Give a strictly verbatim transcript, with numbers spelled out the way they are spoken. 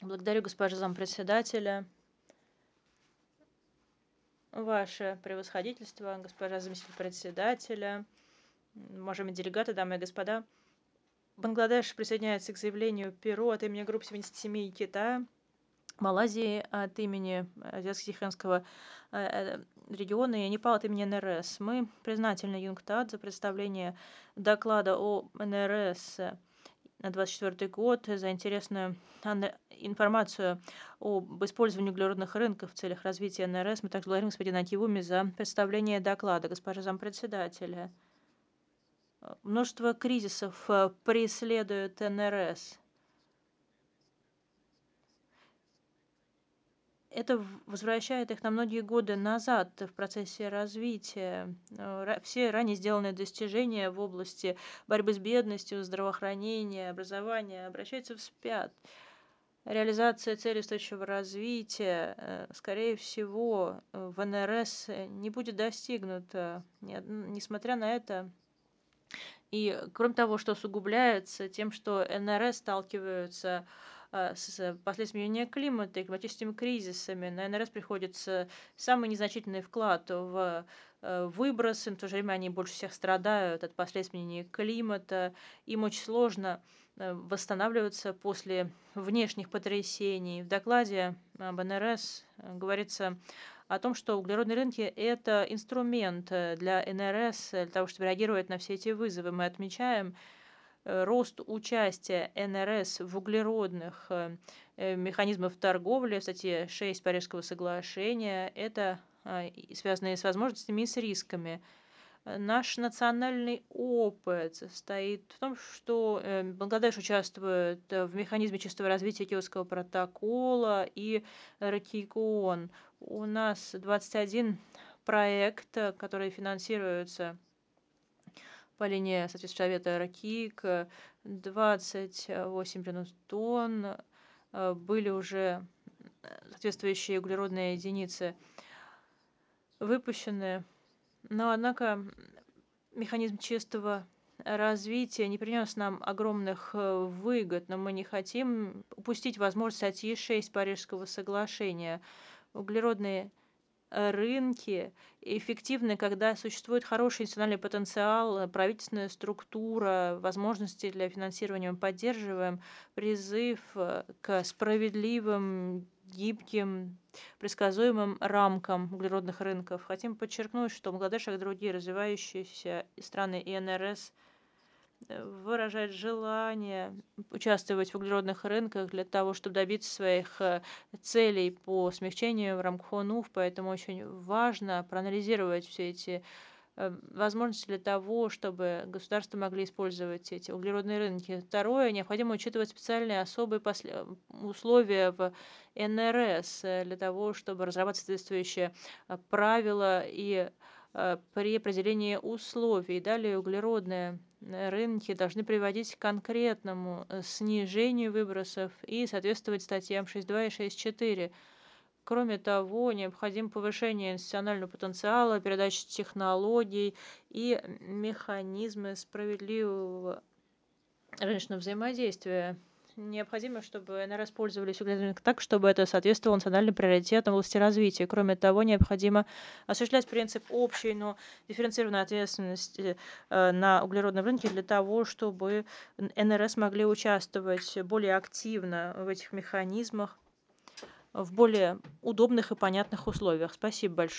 Благодарю, госпожа зампредседателя. Ваше превосходительство, госпожа заместитель председателя, м, уважаемые делегаты, дамы и господа. Бангладеш присоединяется к заявлению Перу от имени группы семидесяти семи Китая, Малайзии от имени Азиатско-Тихоокеанского э, э, региона и Непал от имени эн эр эс. Мы признательны ЮНКТАД за представление доклада о эн эр эс на двадцать четвёртый год, за интересную информацию об использовании углеродных рынков в целях развития эн эр эс. Мы также благодарим господина Акивуми за представление доклада. Госпожа зампредседателя, множество кризисов э, преследует эн эр эс. Это в- возвращает их на многие годы назад в процессе развития. Э, ра- Все ранее сделанные достижения в области борьбы с бедностью, здравоохранения, образования обращаются вспять. Реализация целей устойчивого развития, э, скорее всего, э, в эн эр эс не будет достигнута. Ни од- Несмотря на это, и кроме того, что усугубляется тем, что эн эр эс сталкиваются а, с последствиями изменения климата и климатическими кризисами, на эн эр эс приходится самый незначительный вклад в э, выбросы, но в то же время они больше всех страдают от последствий изменения климата. Им очень сложно э, восстанавливаться после внешних потрясений. В докладе об эн эр эс э, говорится о том, что углеродные рынки – это инструмент э, для эн эр эс, э, для того, чтобы реагировать на все эти вызовы. Мы отмечаем э, рост участия эн эр эс в углеродных э, э, механизмах торговли в статье шесть Парижского соглашения. Это э, и связано с возможностями и с рисками. Э, Наш национальный опыт состоит в том, что э, Бангладеш участвует э, в механизме чистого развития Киотского протокола и РКИКОН. У нас двадцать один проект, э, который финансируется по линии соответствующего совета РКИК, двадцать восемь миллионов тонн э, были уже э, соответствующие углеродные единицы выпущены. Но, однако, механизм чистого развития не принес нам огромных э, выгод, но мы не хотим упустить возможность статьи шесть Парижского соглашения. Углеродные э, рынки эффективны, когда существует хороший национальный потенциал, э, правительственная структура, возможности для финансирования. Мы поддерживаем призыв э, к справедливым, гибким, предсказуемым рамкам углеродных рынков. Хотим подчеркнуть, что Бангладеш, как и другие развивающиеся страны и эн эр эс, э, выражает желание участвовать в углеродных рынках для того, чтобы добиться своих э, целей по смягчению в рамках о эн у эф, поэтому очень важно проанализировать все эти э, возможности для того, чтобы государства могли использовать эти углеродные рынки. Второе, необходимо учитывать специальные особые после- условия в эн эр эс э, для того, чтобы разрабатывать соответствующие э, правила и э, при определении условий. Далее углеродные э, рынки должны приводить к конкретному э, снижению выбросов и соответствовать статьям шесть два и шесть четыре. Кроме того, необходимо повышение институционального потенциала, передача технологий и механизмы справедливого рыночного взаимодействия. Необходимо, чтобы эн эр эс пользовались углеродным так, чтобы это соответствовало национальным приоритетам в области развития. Кроме того, необходимо осуществлять принцип общей, но дифференцированной ответственности э, на углеродном рынке для того, чтобы эн эр эс могли участвовать более активно в этих механизмах в более удобных и понятных условиях. Спасибо большое.